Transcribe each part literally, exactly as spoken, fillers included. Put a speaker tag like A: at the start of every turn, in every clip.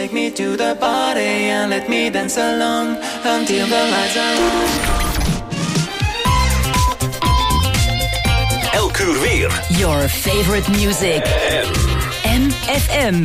A: take me to the party and let me dance along until the lights are on.
B: Elk uur weer.
C: Your favorite music. M F M.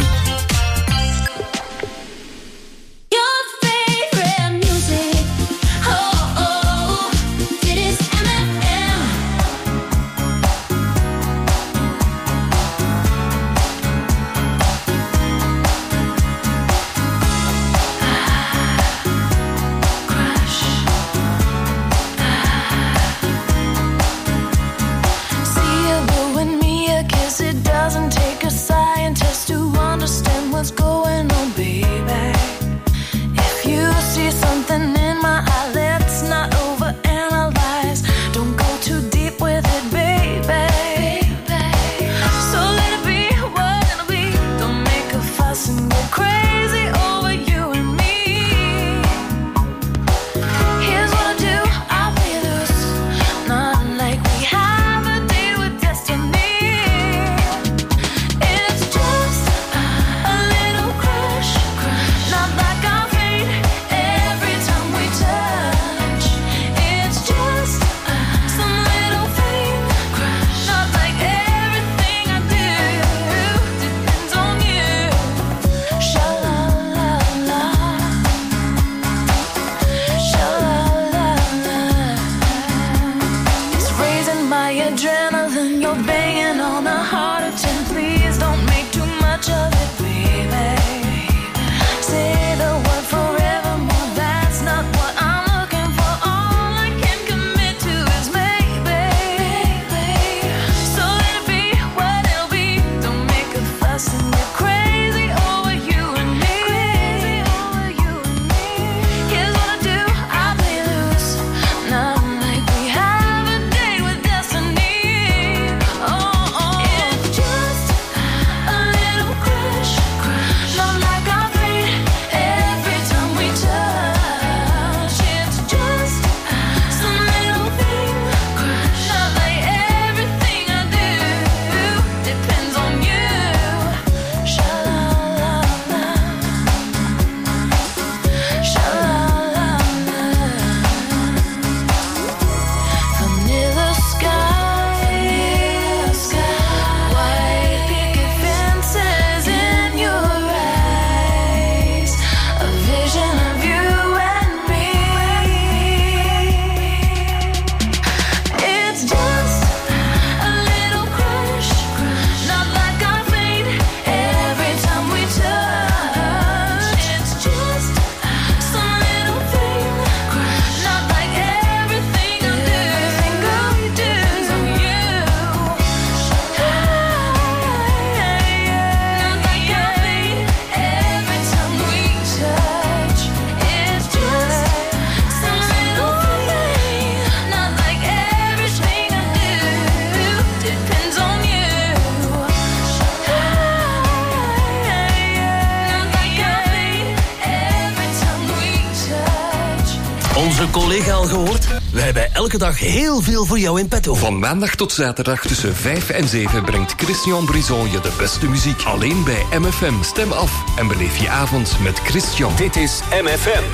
D: Collega al gehoord? We hebben elke dag heel veel voor jou in petto.
B: Van maandag tot zaterdag tussen vijf en zeven brengt Christian Brison je de beste muziek. Alleen bij M F M. Stem af en beleef je avond met Christian.
E: Dit is M F M.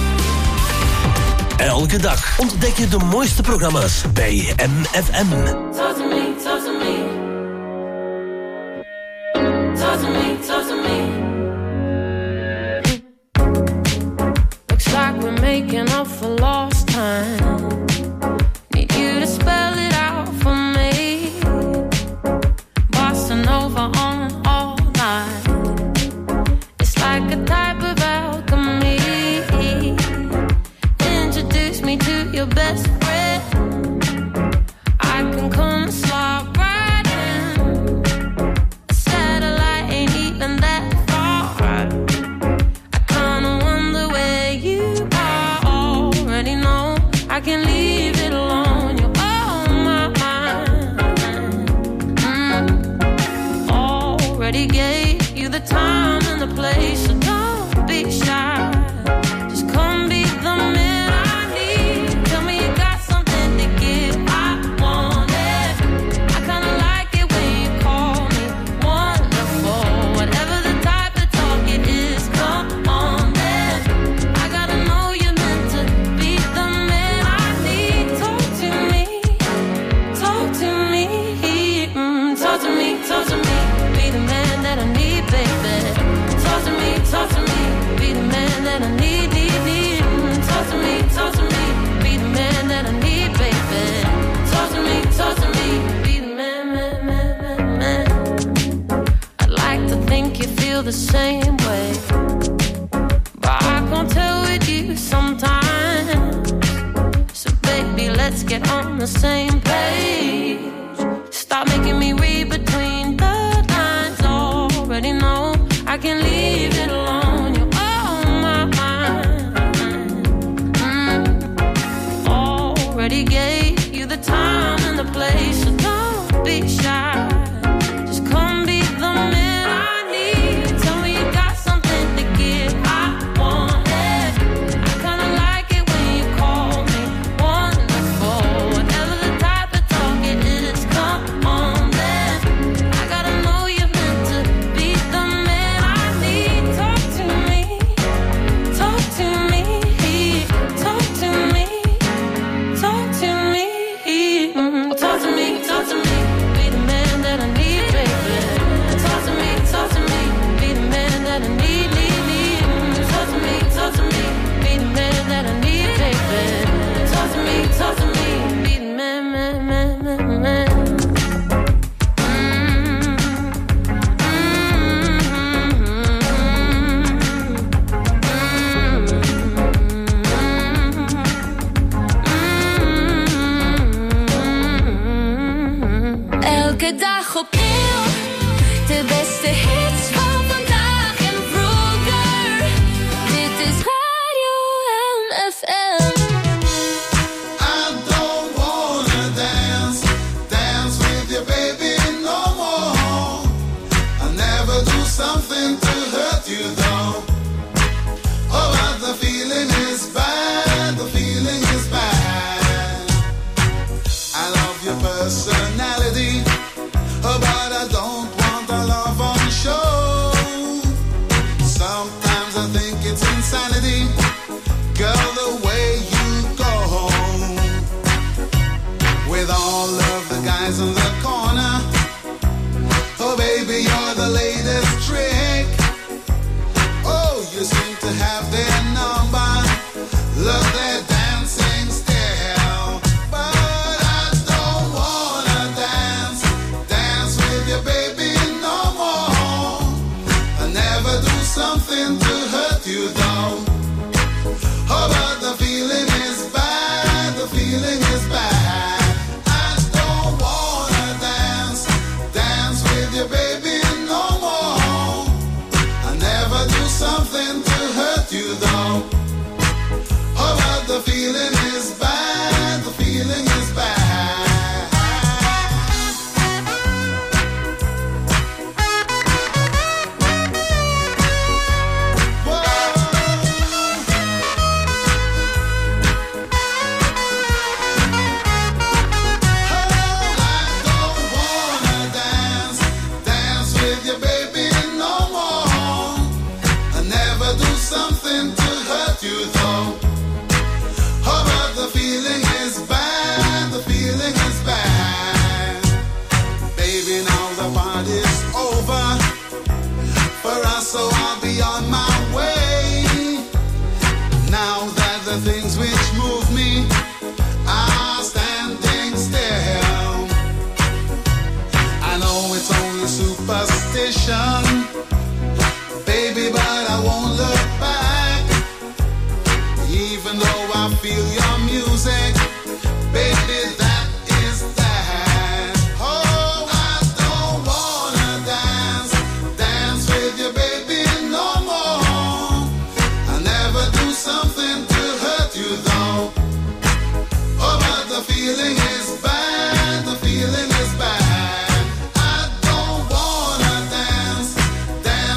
D: Elke dag ontdek je de mooiste programma's bij M F M.
F: Talk to me, talk to me. Talk to me, talk to me. Looks like we're making up for lost time. Need you to spell it out for me. Bossa Nova on all night. It's like a type of alchemy. Introduce me to your best friend. I can come and slide right in. A satellite ain't even that far. I kinda wonder where you are. Already know I can leave it alone. You're on my mind. Mm. Already gave you the time and the place, so don't be shy. Just come be the man I need. Tell me you got something to give. I want it. I kinda like it when you call me wonderful. Whatever the type of talk it is, come feel the same way. But I can't tell with you sometimes. So baby, let's get on the same page. Stop making me read between the lines. Already know I can leave it alone. You're on my mind. Mm. Already gave you the time and the place, so don't be shy. Just come be the man I need. Tell me you got something to give. I want it. I kinda like it when you call me wonderful. Whatever the type of talk it is, come on then. I gotta know you're meant to be the man I need. Talk to me, talk to me, talk to me, talk to me, mm, talk to me, talk to me. Be the man that I need, baby. Talk to me, talk to me. Be the man that I need, need, need. Mm, talk to me, talk to me. Be the man that I need, baby. Talk to me, talk to me. Be the man, man, man, man, man.
C: Elke dag opnieuw, de beste hits van vandaag en vroeger. Dit is Radio M F M.
E: I don't wanna dance, dance with your baby no more. I'll never do something to hurt you though. Oh, but the feeling is bad, the feeling is bad. I love your personality, oh, but I don't want a love on show. Sometimes I think it's insanity, girl, the way you go. With all of the guys in the corner, oh baby, you're the latest trick. Oh, you seem to have their number, love their dancing style. But I don't wanna dance, dance with your baby no more. I never do something to hurt you though. Oh, but the feeling is bad, the feeling is bad. I don't wanna dance, dance with your baby no more. I never do something to hurt you though. Oh, but the feeling is bad, the feeling is bad. Whoa. I don't wanna dance, dance with your baby no more. I never do something to hurt you though. Oh, but the feeling is bad, the feeling is bad. Baby, now the party's over for us, so I'll be on my way. Now that the things which move me are standing still. I know it's only superstition, baby, but I won't look back. Even though I feel your music, baby, that is that. Oh, I don't wanna dance, dance with your baby no more. I never do something to hurt you though. Oh, but the feeling is bad, the feeling is bad. I don't wanna dance, dance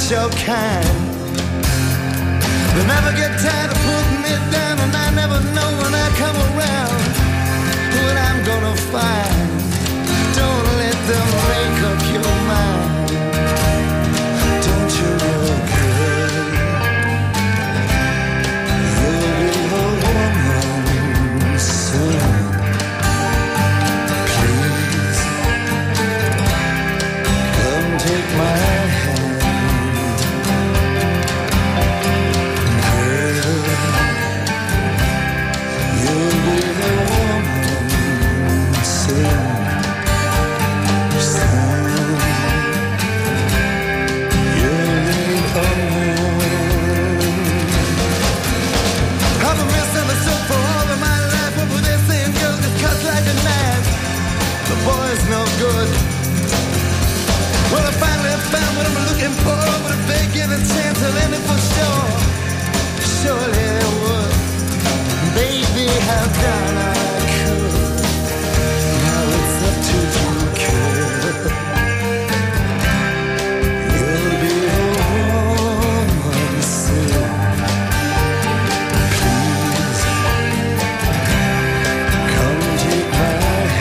G: your kind. They never get tired of putting me down, and I never know when I come around what I'm gonna find. Don't let them make up your mind. Don't you look good? You'll be a woman soon. Please, come take my hand. Girl, you'll be a woman soon. Boy's no good. Well, I finally found what I'm looking for, but if they give a chance, I'll end it for sure. Surely they would. Baby, how down I could. Now it's up to you, kid. You'll be a woman soon. Please, come take my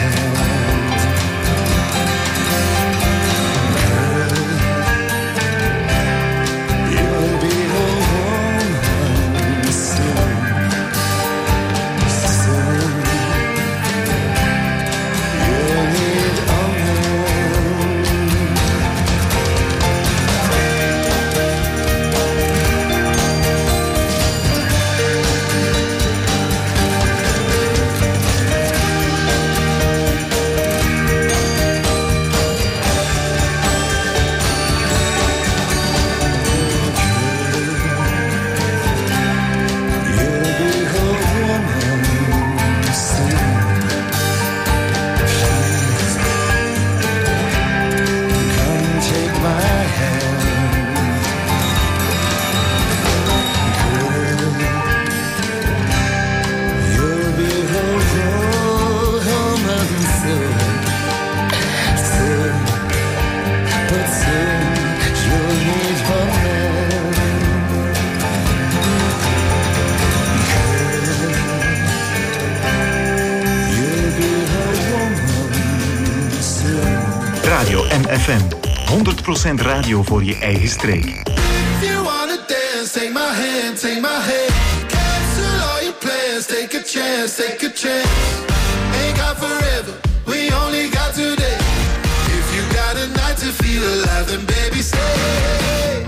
H: Radio M F M. honderd procent radio voor je eigen streek.
E: If you wanna dance, take my hand, take my hand. Cancel all your plans, take a chance, take a chance. Ain't got forever, we only got today. If you got a night to feel alive, then baby stay.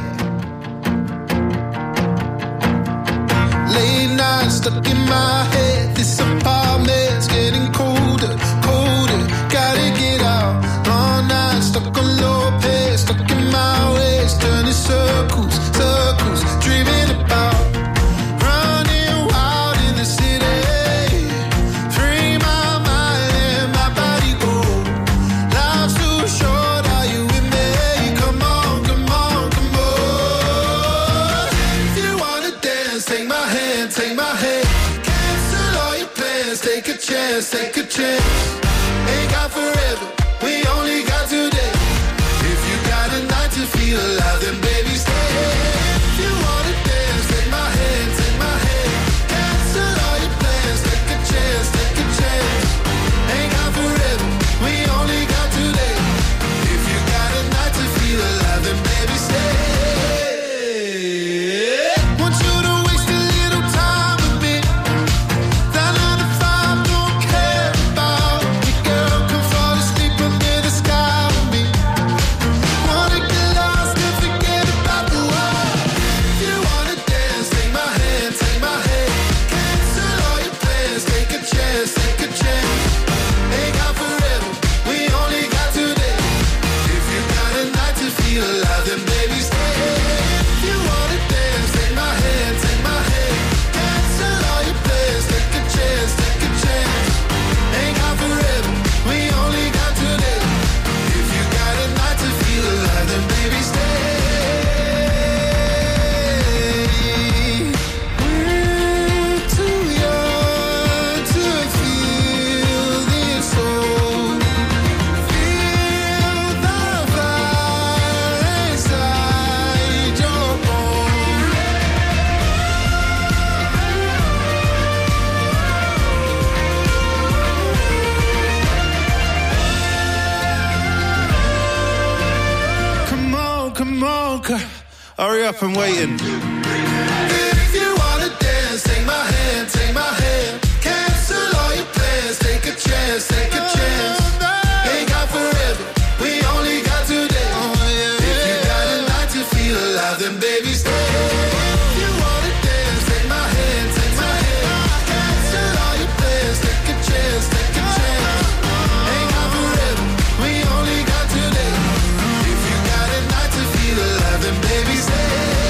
E: Late night stuck in my head, this apartment's getting colder, colder. Gotta get out, all night stuck on low pace, stuck in my ways, turning circles, circles, dreaming about running wild in the city. Free my mind and my body go. Life's too short, are you with me? Come on, come on, come on. If you wanna dance, take my hand, take my hand. Cancel all your plans, take a chance, take a chance. Ain't got forever, we only got today. If you got a night to feel alive, then baby stay. If you wanna dance, take my hand, take my hand. Cancel all your plans, take a chance, take a chance. Ain't got forever, we only got today. If you got a night to feel alive, then baby stay. Want you to waste a little time with me. That nine to five don't care about me.
I: hurry up, I'm waiting.
E: If you wanna dance, take my hand, take my hand. Cancel all your plans, take a chance, take a chance. Ain't got forever, we only got today. If you got a night to feel alive, then baby stay. If you wanna dance, take my hand, take my hand. Cancel all your plans, take a chance, take a chance. Ain't got forever, we only got today. If you got a night to feel alive, then baby stay.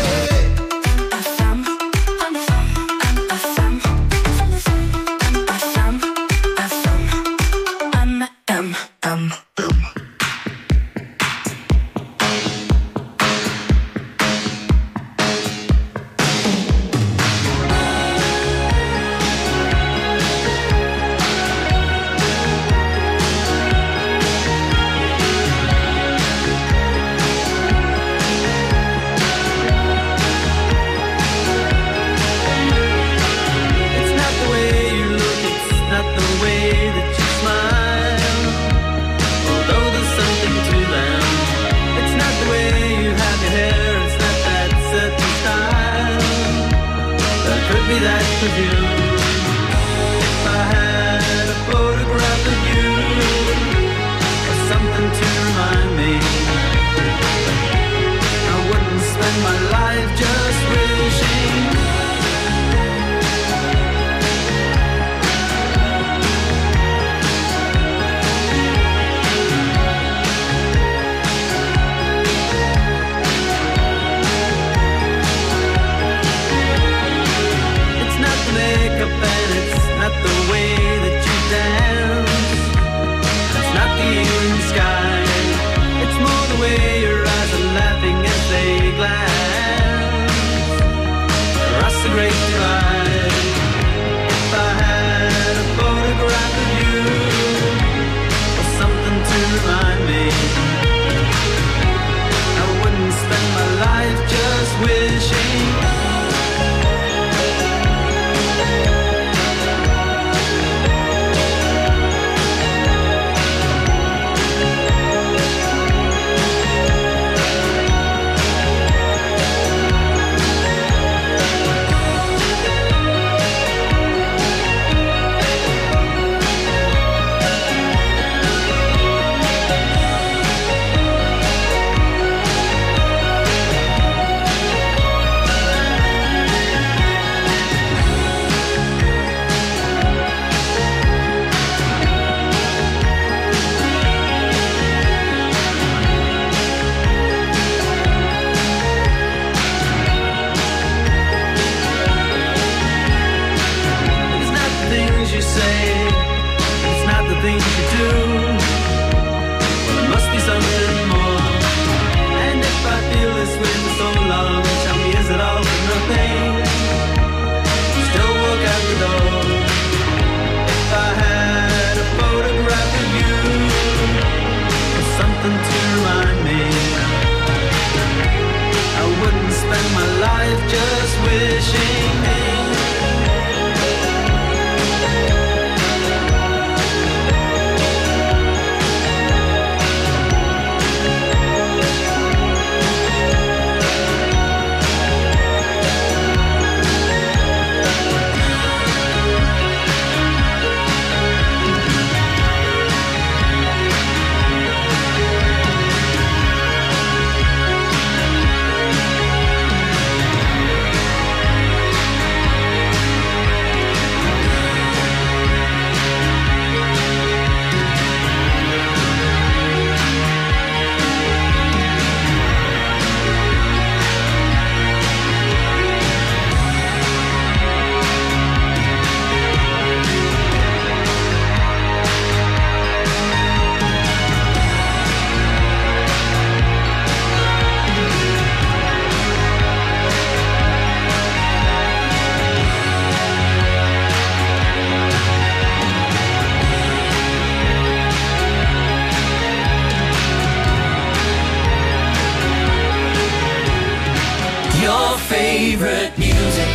A: favorite music.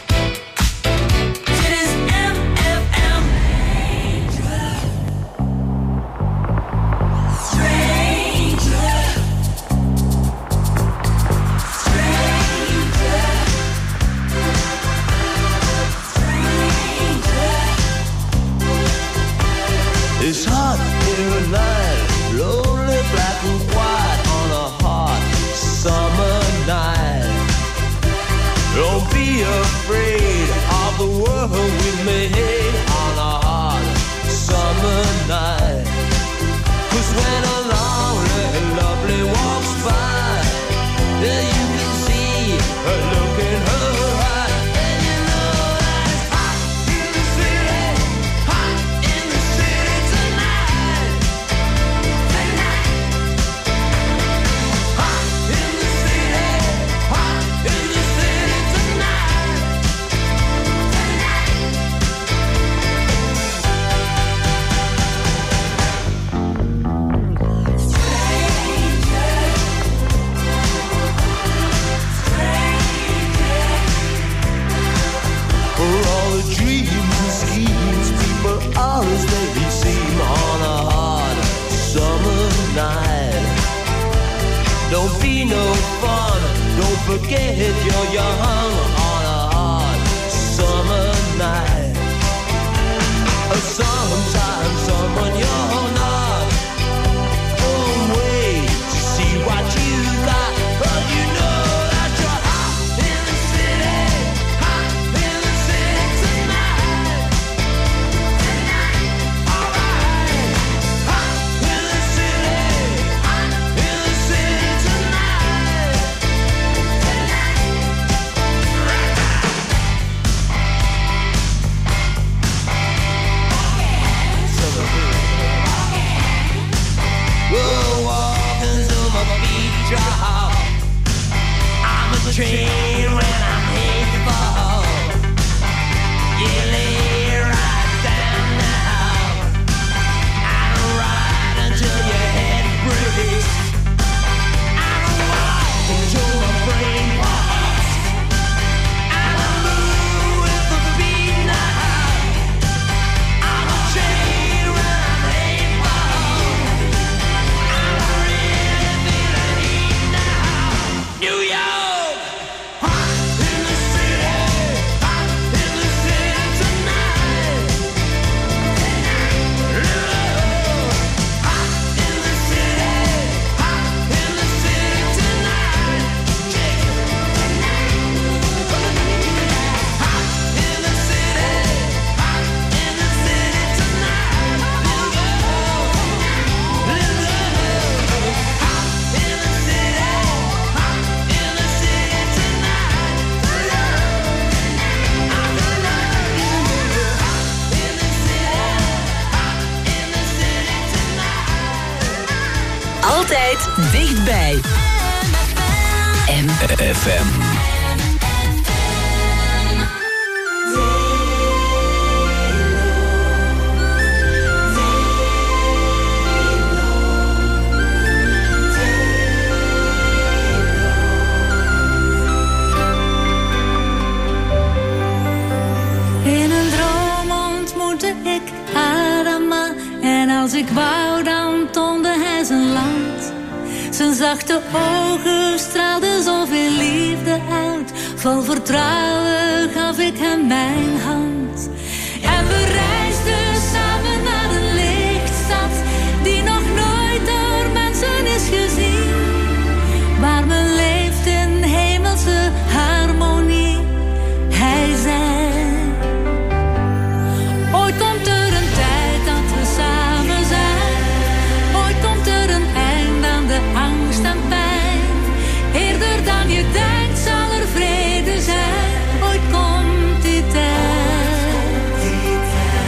A: Dit is M F M. Stranger. Stranger.
G: clear night, lonely black and white on a hot summer night. Don't be afraid of the world we made on a hot summer night. 'Cause when a lonely and lovely walks by, then you can see her look in her eye, and you know that it's hot in the city, hot in the city tonight, tonight. Hot in the city, hot in the city tonight, for all the dreams and schemes people always make me seem on a hot summer night. Don't be no fun, don't forget you're young on a hot summer night. Sometimes someone you're not, oh wait to see what you got, but you know that you're hot in the city, hot in the city tonight, tonight, alright. Hot in the city, hot in the city tonight, we're walking to my beach house. I'm a train when I'm headed for home. You lay right down now. I don't ride until your head breaks. I don't walk until my brain pops. I don't move with the beat now. I'm a train when I'm headed for home. I'm really feeling heat now. New York, hot in the city, hot in the city tonight. Love, hot in the city, hot in the city tonight. Hot in the city, hot in the city tonight. Love, love, hot in the city, hot in the city tonight.
I: Altijd dichtbij. M F M.
F: In een droom ontmoette ik Adama. En als ik wou, dan toonde hij zijn land. Zijn zachte ogen straalden zoveel liefde uit. Vol vertrouwen gaf ik hem mijn hand. En we reisden samen naar een lichtstad die nog nooit door mensen is gezien. Waar men leeft in hemelse harmonie. Hij zei: ooit komt er een tijd dat we samen zijn. Ooit komt er een eind aan de angst en pijn. Eerder dan je denkt zal er vrede zijn. Ooit komt die tijd.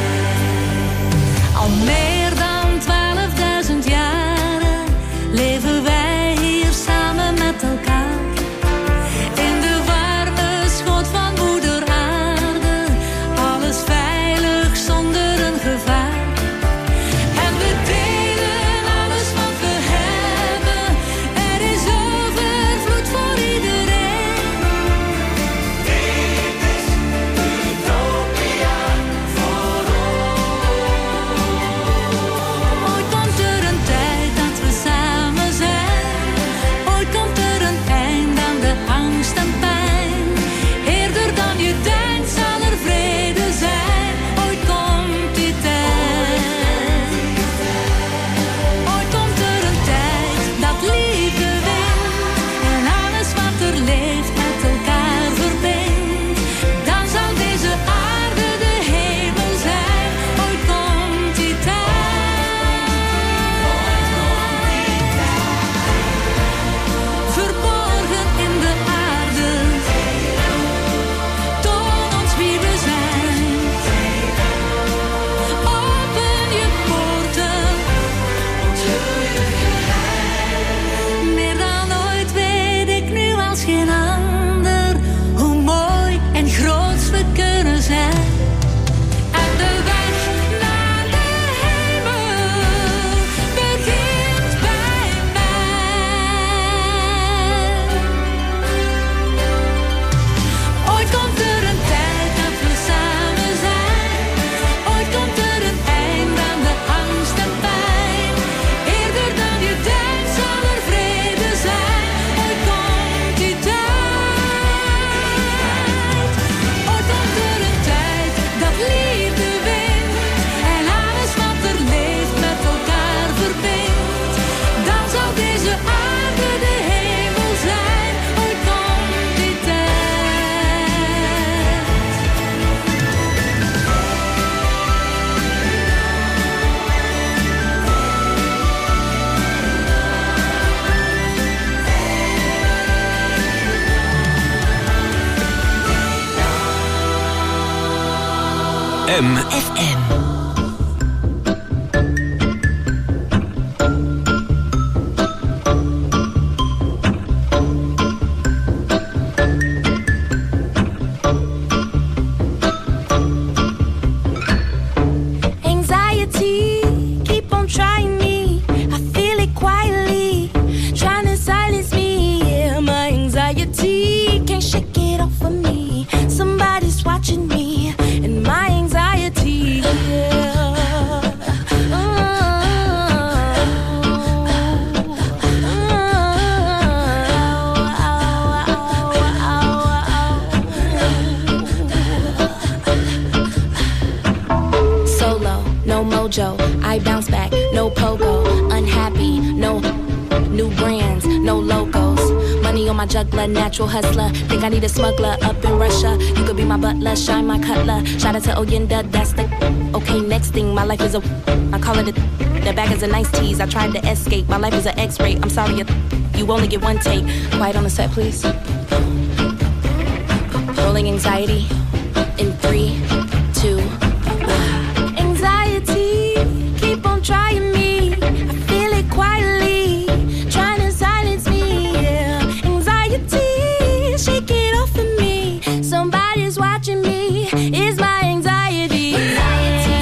I: M F M.
F: I bounce back, no pogo, unhappy, no new brands, no logos. Money on my juggler, natural hustler. Think I need a smuggler up in Russia. You could be my butler, shine my cutler. Shout out to Oyenda, that's the okay. Next thing, my life is a I call it a the bag is a nice tease. I tried to escape, my life is an X-ray. I'm sorry, you only get one take. Quiet on the set, please. Rolling anxiety in three, two, one. Anxiety, keep on trying me. I feel it quietly, trying to silence me. Yeah. Anxiety, shake it off of me. Somebody's watching me. It's my anxiety. Anxiety,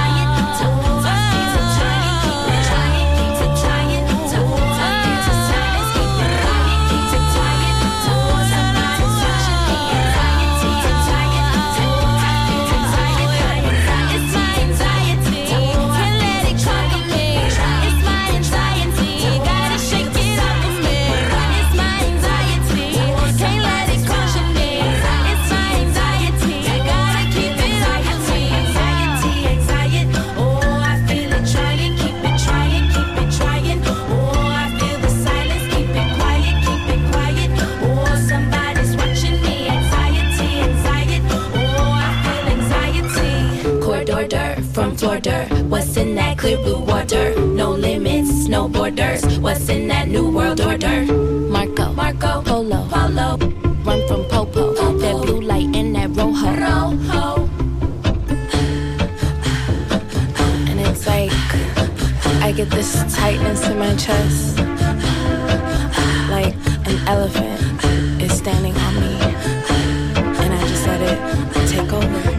F: what's in that clear blue water? No limits, no borders. What's in that new world order? Marco, Marco, Polo, Polo. Run from Popo, Popo. That blue light in that rojo, rojo. And it's like I get this tightness in my chest, like an elephant is standing on me, and I just let it take over.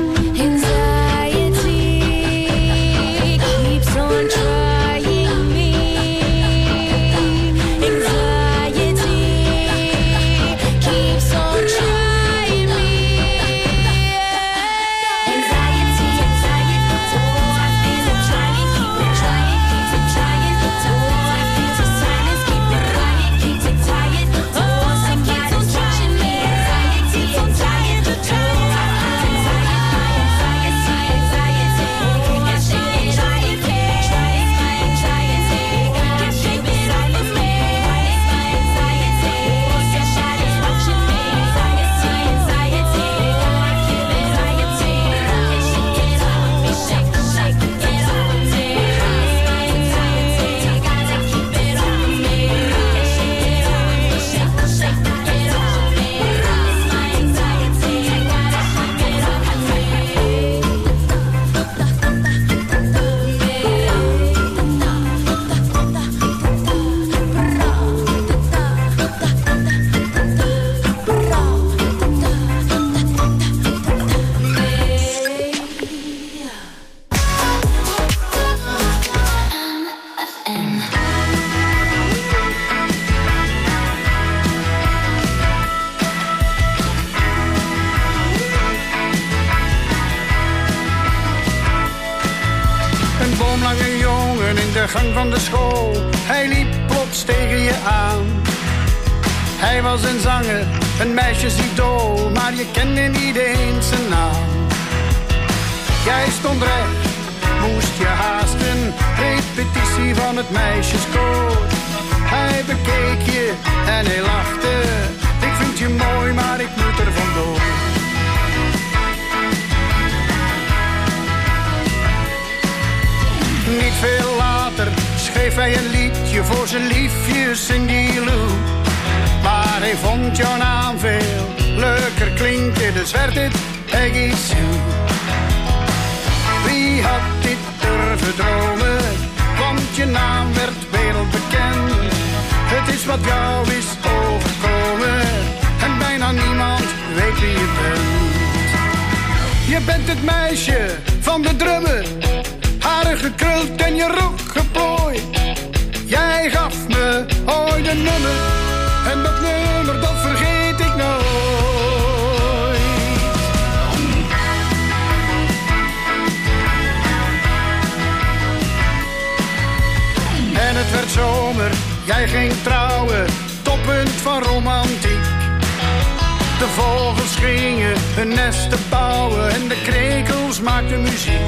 J: Gang van de school, hij liep plots tegen je aan. Hij was een zanger, een meisjesidool, maar je kende niet eens zijn naam. Jij stond recht, moest je haasten, repetitie van het meisjeskoor. Hij bekeek je en hij lachte, ik vind je mooi, maar ik moet er vandoor. Niet veel later schreef hij een liedje voor zijn liefje Cindy Lou. Maar hij vond jouw naam veel leuker klinken, dus werd het Peggy Sue. had dit durven dromen? Want je naam werd wereldbekend. Het is wat jou is overkomen. En bijna niemand weet wie je bent. Je bent het meisje van de drummer. Haren gekruld en je rok geplooid. Jij gaf me ooit een nummer. En dat nummer dat vergeet ik nooit. En het werd zomer, jij ging trouwen, toppunt van romantiek. De vogels gingen hun nesten bouwen en de krekels maakten muziek.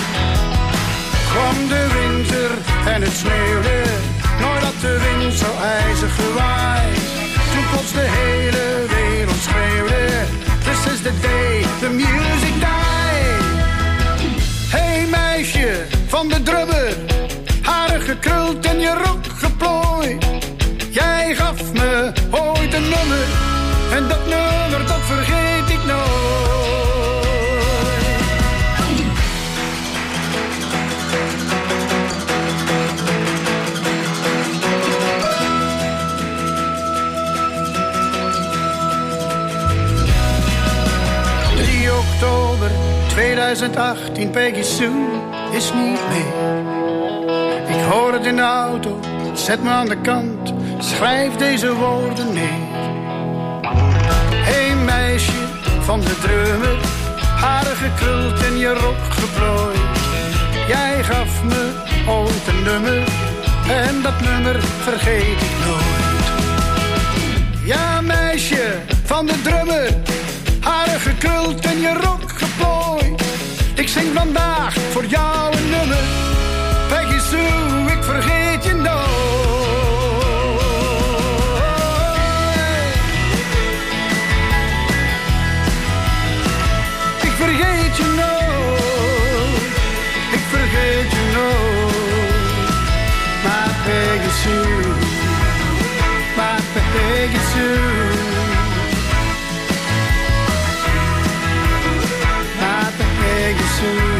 J: Kwam de winter en het sneeuwde, nooit had de wind zo ijzig gewaaid. Toen plots de hele wereld schreeuwde, this is the day the music died. Hey meisje van de drummer, haren gekruld en je rok geplooid. Jij gaf me ooit een nummer, en dat nummer dat vergeet ik nooit. drie oktober tweeduizend achttien, Peggy Sue is niet meer. Ik hoor het in de auto, zet me aan de kant, schrijf deze woorden neer. Hey meisje van de drummer, haren gekruld en je rok geplooid. Jij gaf me ooit een nummer, en dat nummer vergeet ik nooit. Ja meisje van de drummer, haren gekruld en je rok geplooid. Ik zing vandaag voor jou een nummer, Peggy Sue, ik vergeet je nooit. Ik vergeet je nooit, ik vergeet je nooit. My Peggy Sue, my Peggy Sue. My Peggy Sue.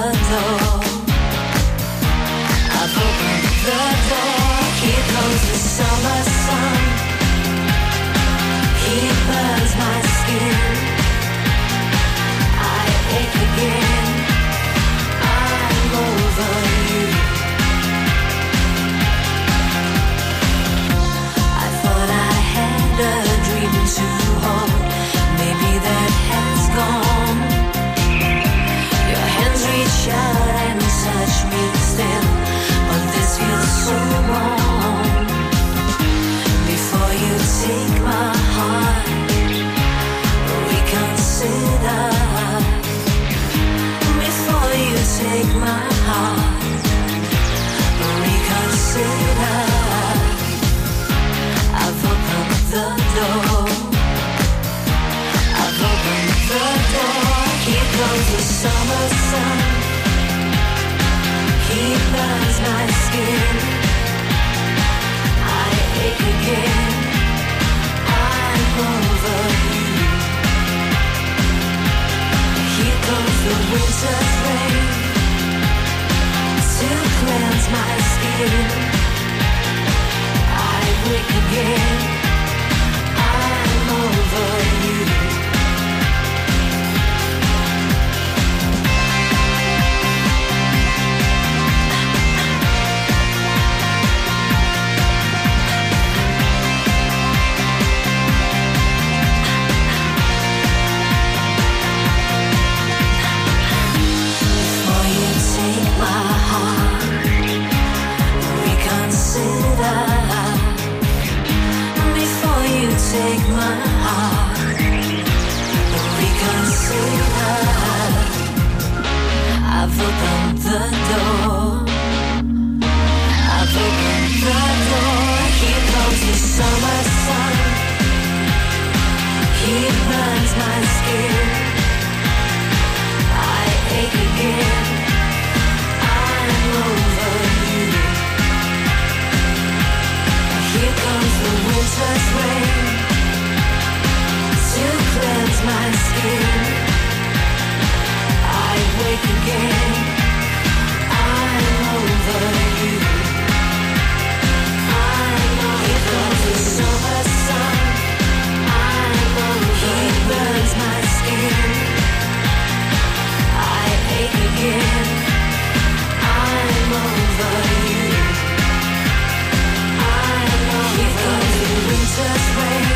C: the door. I've opened the door. Here comes the summer sun. He burns my skin. I ache again. I'm over you. I thought I had a dream to hold. Maybe that has gone. Your hands reach out and touch me still, but this feels so wrong. Before you take my heart, reconsider. Before you take my heart, reconsider. I've opened the door. I've opened the door. Here comes the summer sun. He burns my skin. I ache again. I'm over you. Here comes the winter's rain to cleanse my skin. I wake again. I'm over you. Take my heart, reconsider. I've opened the door. I've opened the door. Here comes the summer sun. He burns my skin. I ache again. I'm over you. Here comes the winter's rain to cleanse my skin. I wake again. I'm over you. I'm over. Here comes the summer sun. I'm over. He burns my skin. I ache again. I'm over you. I'm over. Here comes the winter's rain.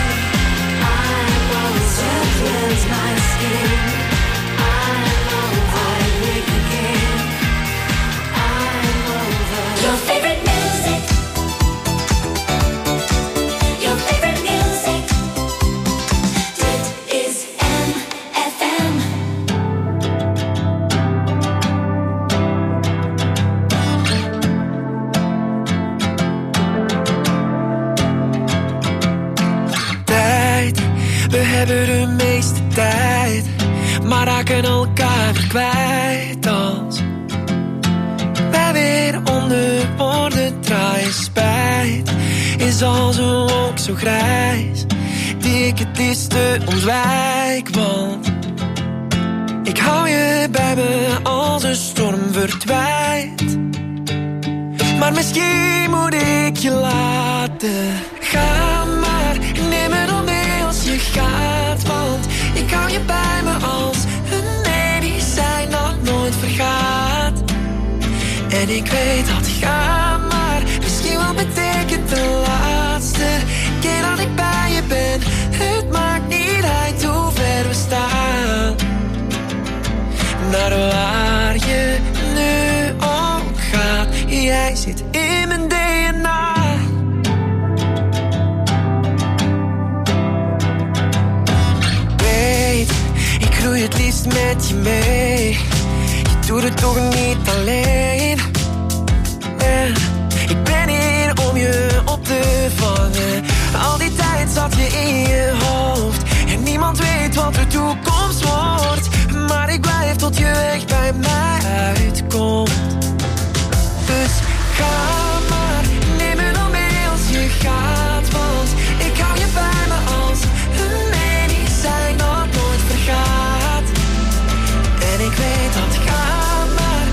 C: To cleanse my skin. I'm over. I wake again. I'm over. Your favorite music. Your favorite music. Dit is M F M.
K: Tijd, we hebben de meeste tijd, maar raken elkaar weer kwijt als wij weer onder woorden draaien. Spijt is als een wolk zo grijs, die ik het liefste ontwijk, want ik hou je bij me als een storm verdwijnt. Maar misschien moet ik je laten gaan, maar neem me dan mee als je gaat, want ik hou je bij me als een medicijn dat nooit vergaat. En ik weet dat gaan, maar misschien wel betekent de laatste keer dat ik bij je ben. Het maakt niet uit hoe ver we staan, naar waar je nu ook gaat. Jij zit in mijn D N A. Weet, ik groei het liefst met je mee. Je doet het toch niet alleen. En ik ben hier om je op te vangen. Al die tijd zat je in je hoofd en niemand weet wat de toekomst wordt. Maar ik blijf tot je weg bij mij uitkomt. Dus ga maar, neem me dan mee als je gaat, want ik hou je bij me als een medicijn dat nooit vergaat. En ik weet dat ga maar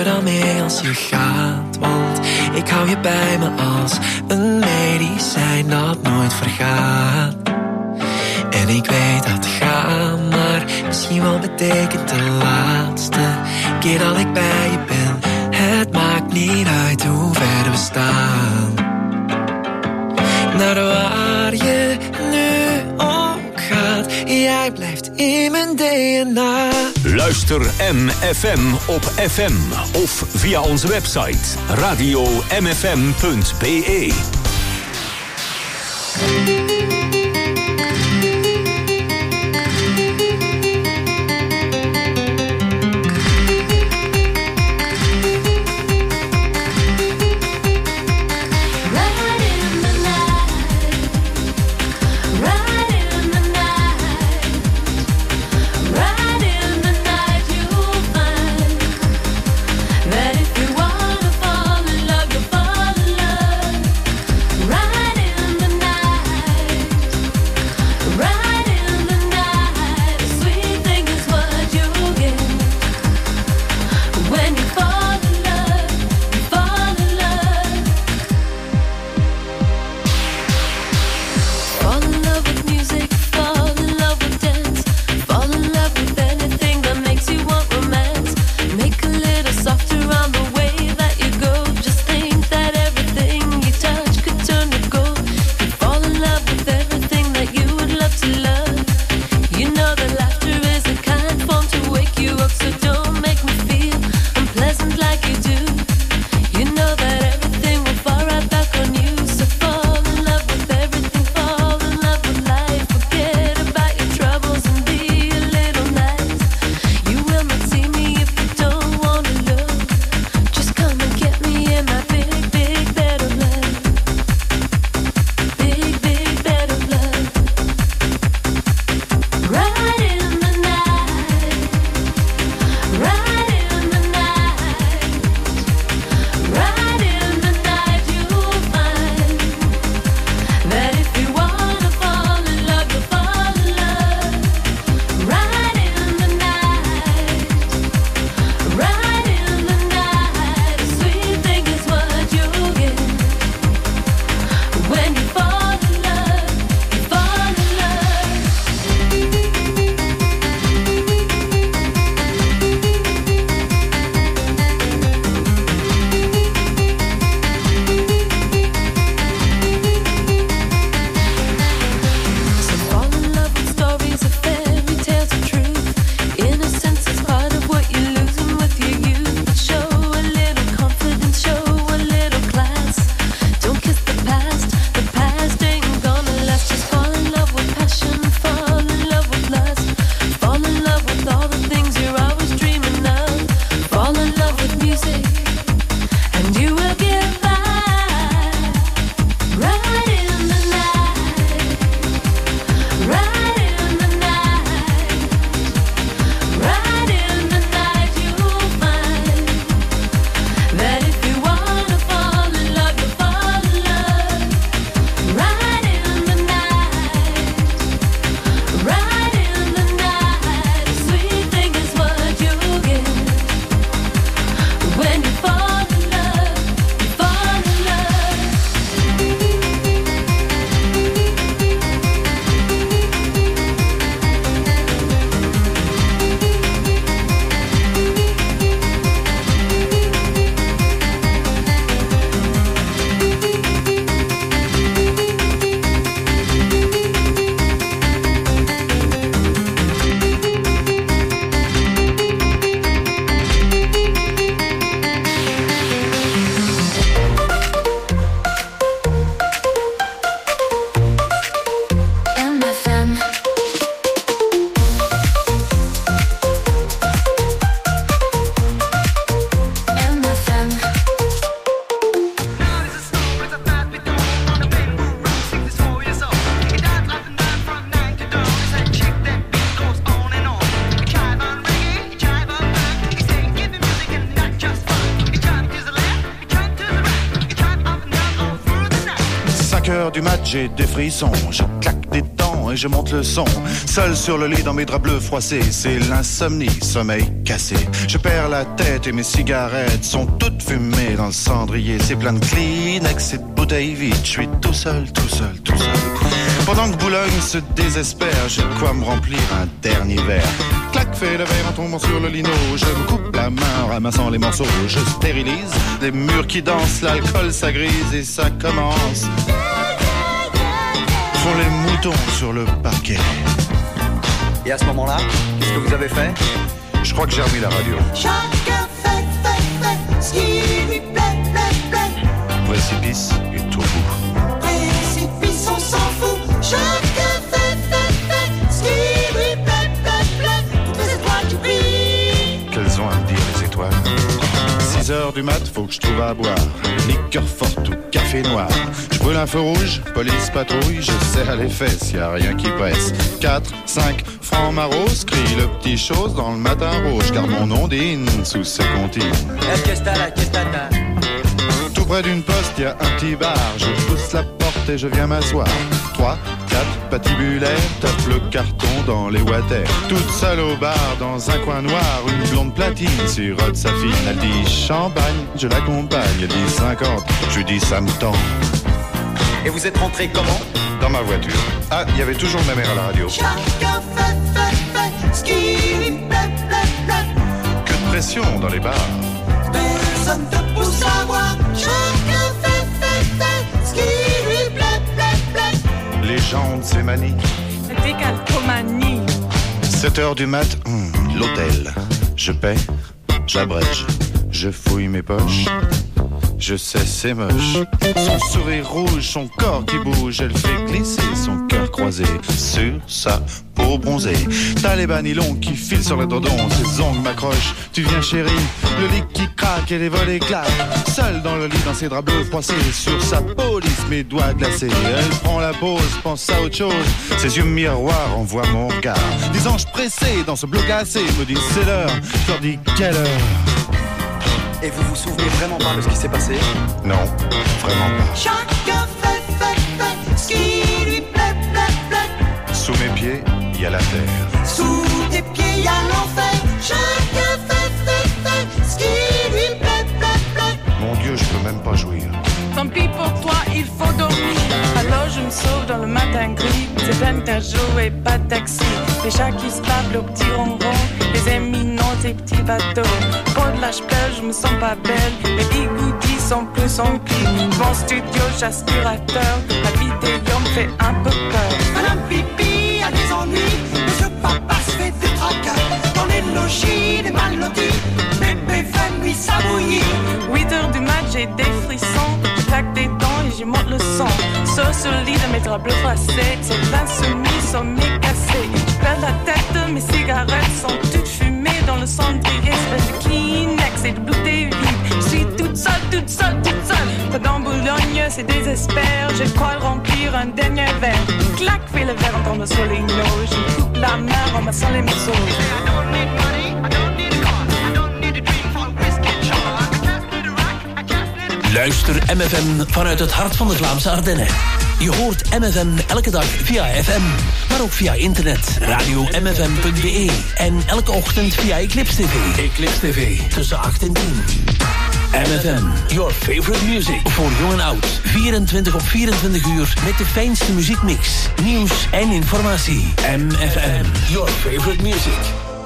K: dan mee als je gaat, want ik hou je bij me als een medicijn dat nooit vergaat. En ik weet dat gaan, maar misschien wel betekent de laatste keer dat ik bij je ben. Het maakt niet uit hoe ver we staan. Naar waar je nu ook gaat, jij blijft in mijn D N A.
L: Luister M F M op F M of via onze website radio m f m punt b e.
C: Right in the night.
M: heures du mat, j'ai des frissons. Je claque des dents et je monte le son. Seul sur le lit dans mes draps bleus froissés, c'est l'insomnie, sommeil cassé. Je perds la tête et mes cigarettes sont toutes fumées dans le cendrier. C'est plein de Kleenex et de bouteilles vides. Je suis tout seul, tout seul, tout seul. Pendant que Boulogne se désespère, j'ai de quoi me remplir un dernier verre. Clac, fais le verre en tombant sur le lino. Je me coupe la main en ramassant les morceaux. Je stérilise des murs qui dansent. L'alcool s'agrise et ça commence. Font les moutons sur le parquet.
N: Et à ce moment-là, qu'est-ce que vous avez fait?
M: Je crois que j'ai remis la radio.
C: Chacun fait, fait, fait ce qui lui plaît, plaît, plaît.
M: Précipice est au bout.
C: Précipice, on s'en fout. Chacun fait, fait, fait ce qui lui plaît, plaît, plaît. Toutes les étoiles qui brillent.
M: Qu'elles ont à me dire les étoiles? six heures du mat, faut que je trouve à boire. Liqueur forte ou café noir. Je brûle un feu rouge, police patrouille. Je serre les fesses, y a rien qui presse. quatre, cinq, francs maros. Crie le petit chose dans le matin rouge. Car mon ondine sous ce comptine. Tout près d'une poste, y a un petit bar. Je pousse la porte et je viens m'asseoir. trois, quatre, patibulaire. Tape le carton dans les water. Toute seule au bar, dans un coin noir. Une blonde platine sirote sa fine. Elle dit champagne, je l'accompagne. Elle dit cinquante, je lui dis ça me tend.
N: Et vous êtes rentré comment?
M: Dans ma voiture. Ah, il y avait toujours ma mère à la radio.
C: Chacun fait, fait, fait ce qui lui plaît, plaît, plaît.
M: Que de pression dans les bars.
C: Personne te pousse à boire. Chacun fait, fait, fait ce qui lui plaît, plaît, plaît.
M: Les gens de ces manies.
F: Décalcomanie.
M: sept heures du mat, hmm, l'hôtel. Je paie, j'abrège, je fouille mes poches. Je sais, c'est moche. Son sourire rouge, son corps qui bouge. Elle fait glisser son cœur croisé sur sa peau bronzée. T'as les bas nylons qui filent sur le dodon. Ses ongles m'accrochent. Tu viens chérie, le lit qui craque et les volets claquent. Seule dans le lit, dans ses draps bleus froissés. Sur sa police, mes doigts glacés. Elle prend la pause, pense à autre chose. Ses yeux miroirs envoient mon regard. Des anges pressés dans ce bleu glacé me disent c'est l'heure. Je leur dis quelle heure.
N: Et vous vous souvenez vraiment pas de ce qui s'est passé?
M: Non, vraiment pas.
C: Chacun fait, fait, fait ce qui lui plaît, plaît, plaît.
M: Sous mes pieds, il y a la terre.
C: Sous tes pieds, il y a l'enfer. Chacun fait, fait, fait ce qui lui plaît, plaît, plaît.
M: Mon Dieu, je peux même pas jouir.
F: Tant pis pour toi, il faut dormir. Alors je me sauve dans le matin gris. C'est peine qu'un jour et pas de taxi. Les chats qui se tapent au petit ronron. Les éminents, ces petits bateaux. Pour de l'âge pleure, je me sens pas belle. Les bigoudis sont plus emplis. Mon studio, j'aspirateur. La vidéo me fait un peu peur.
C: Madame Pipi a des ennuis. Monsieur Papa se fait des tracas. Dans les logis, des mal lotis. Bébé fait nuit, ça bouillit.
F: huit heures du mat, j'ai des frissons. Je claque des dents et j'y monte le son. Sur ce lit de mes draps bleus froissés. C'est l'insoumis, sommeil cassé. Je perds la tête, mes cigarettes sont toutes fumées dans le cendrier. Espèce de Kleenex et de bouteilles vides. Je suis toute seule, toute seule, toute seule. Dans Boulogne, c'est désespère. Je crois remplir un dernier verre. Clac, fais le verre en tombant sur les noix. Je me coupe la main en massant les morceaux.
D: Luister M F M vanuit het hart van de Vlaamse Ardennen. Je hoort M F M elke dag via F M, maar ook via internet, radio m f m punt b e en elke ochtend via Eclipse T V. Eclipse T V, tussen acht en tien. M F M, your favorite music. Voor jong en oud, vierentwintig op vierentwintig uur met de fijnste muziekmix, nieuws en informatie. M F M, your favorite music.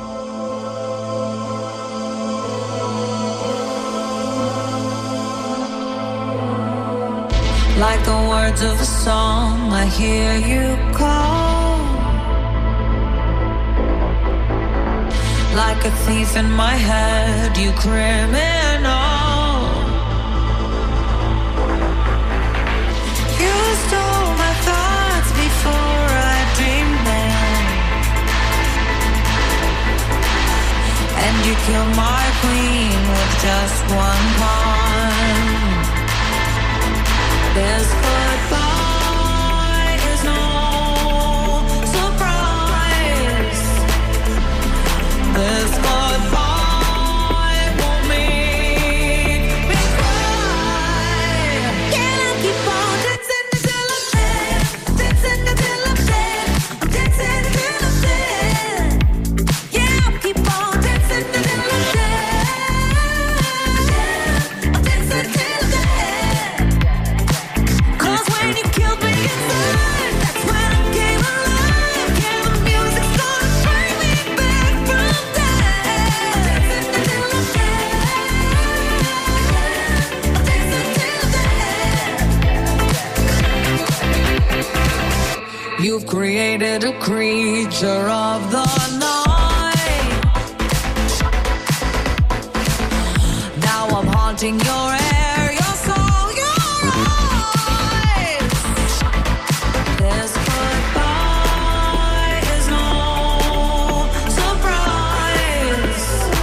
C: Like the words of a song, I hear you call. Like a thief in my head, you criminal. You stole my thoughts before I dreamed them. And you killed my queen with just one pawn. This goodbye is no surprise. This goodbye won't make me cry. Can I keep on dancing until I
O: created a creature of the night. Now I'm haunting your air, your soul, your eyes. This goodbye is no surprise.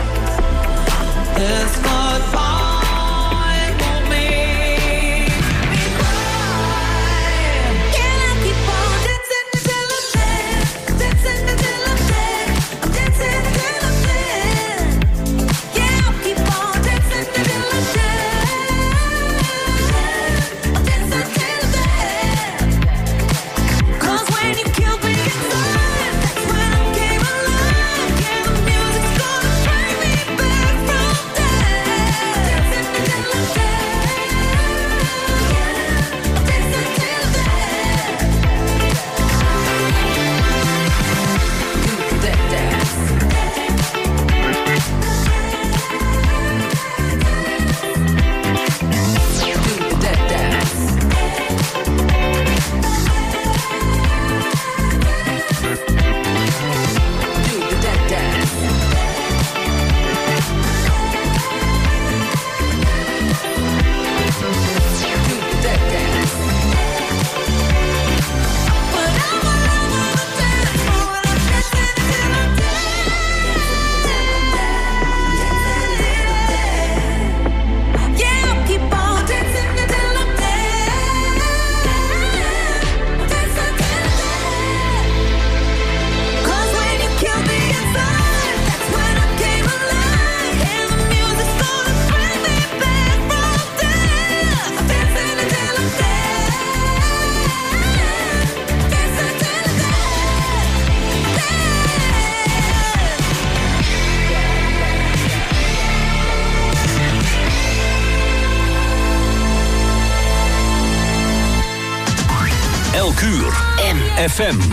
O: This goodbye won't make me cry. Can I keep on dancing until I'm dead? Dancing until I'm dead. I'm dancing until I'm dead. Yeah, I'll keep on dancing until I'm dead. I'm dancing until I'm dead. 'Cause when you killed me inside, that's when I came alive. Yeah, the music's gonna bring me back from death. Dancing until I'm dead. I'm dancing until I'm dead. Do that dance. Do that dance. Do that dance. Do that dance. But I'm all over the dance floor and I'm dancing until I'm dead. Yeah, I'll keep on dancing until I'm dead. I'm dancing until I'm dead. 'Cause when you killed me inside, that's when I came alive. And the music's gonna bring me back from death. I'm dancing until I'm dead. Dancing until I'm dead.
L: Elk uur. M F M.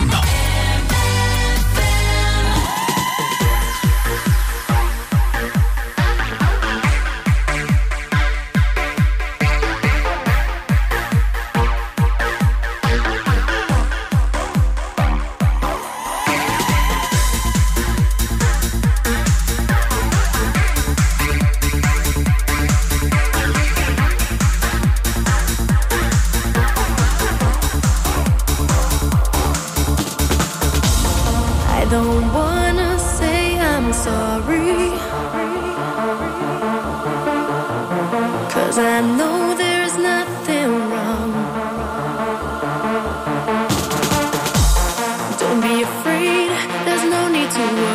F: I don't wanna say I'm sorry, 'cause I know there's nothing wrong. Don't be afraid, there's no need to worry.